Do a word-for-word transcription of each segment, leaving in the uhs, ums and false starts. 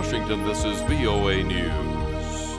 Washington, this is V O A News.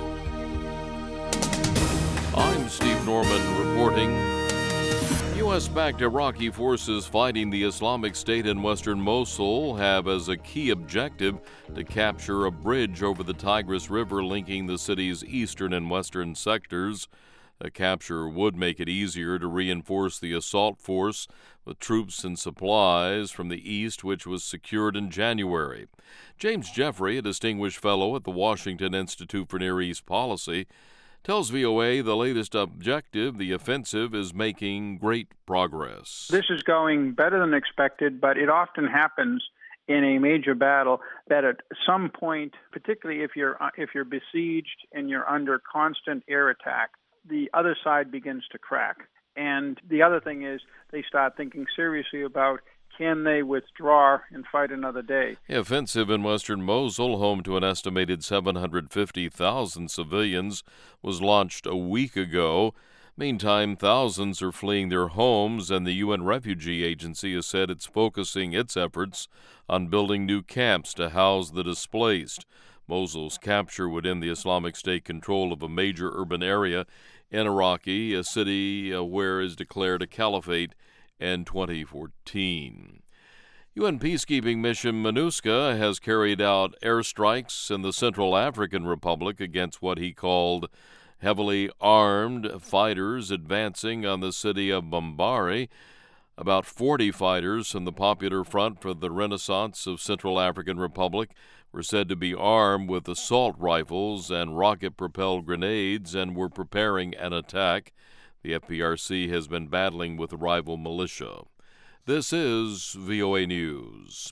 I'm Steve Norman reporting. U S-backed Iraqi forces fighting the Islamic State in western Mosul have as a key objective to capture a bridge over the Tigris River linking the city's eastern and western sectors. A capture would make it easier to reinforce the assault force with troops and supplies from the east, which was secured in January. James Jeffrey, a distinguished fellow at the Washington Institute for Near East Policy, tells V O A the latest objective, the offensive, is making great progress. This is going better than expected, but it often happens in a major battle that at some point, particularly if you're if you're besieged and you're under constant air attack, the other side begins to crack. And the other thing is they start thinking seriously about, can they withdraw and fight another day? The offensive in western Mosul, home to an estimated seven hundred fifty thousand civilians, was launched a week ago. Meantime, thousands are fleeing their homes, and the U N Refugee Agency has said it's focusing its efforts on building new camps to house the displaced. Mosul's capture would end the Islamic State control of a major urban area in Iraqi, a city uh, where is declared a caliphate in twenty fourteen. U N peacekeeping mission MINUSCA has carried out airstrikes in the Central African Republic against what he called heavily armed fighters advancing on the city of Bambari. About forty fighters from the Popular Front for the Renaissance of Central African Republic were said to be armed with assault rifles and rocket-propelled grenades and were preparing an attack. The F P R C has been battling with rival militia. This is V O A News.